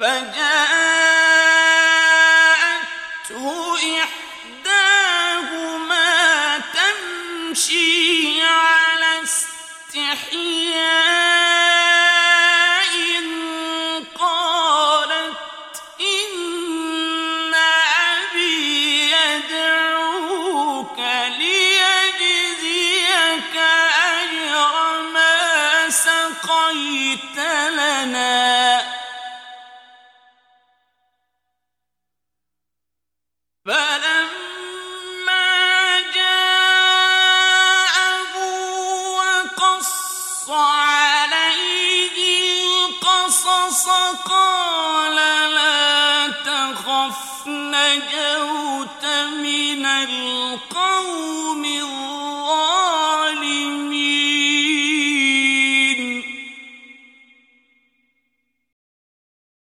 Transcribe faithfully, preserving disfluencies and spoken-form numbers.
فجاءته إحداهما تمشي على استحياء قالت إن أبي يدعوك ليجزيك أجر ما سقيت لنا فلما جاءه وقص عليه القصص قال لا تخف نجوت من القوم